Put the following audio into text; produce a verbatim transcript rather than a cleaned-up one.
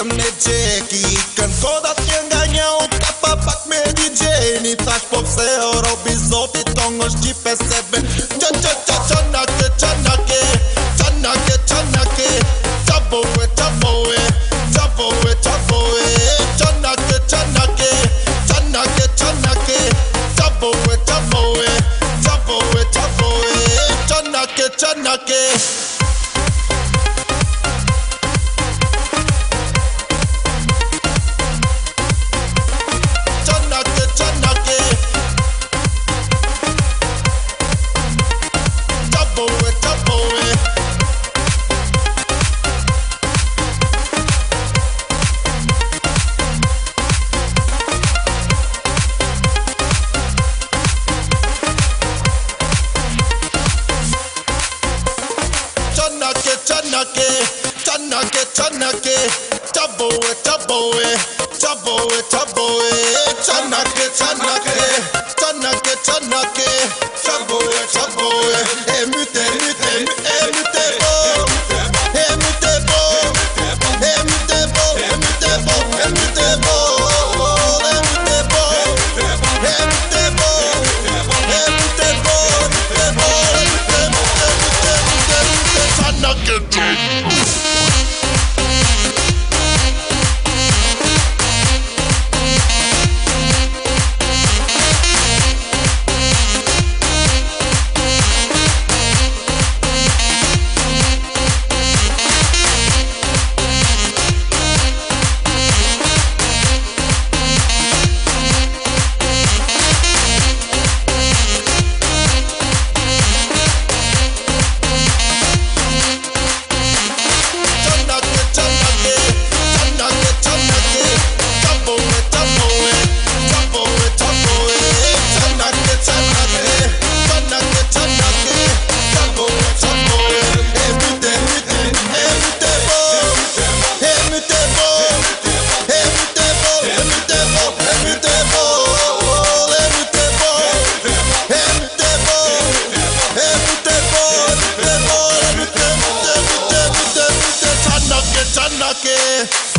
them leche Kikan ko dat një nga një u ka pa pak me D J Ni thash po pse o robi zoti tong është gjipe sebe Qa qa qa qanake qanake Qanake qanake Qaboe qaboe Qaboe qaboe Qanake qanake Qanake qanake Qaboe qaboe Qaboe qaboe Qanake qanake Chanake, chanake, chanake, chaboe, chaboe, chaboe, chaboe, chanake, chanake, chanake, chanake, chaboe, chaboe, emute, emute, emute bo, emute bo, emute bo, emute bo, emute bo, emute bo, emute bo, emute bo, Chanake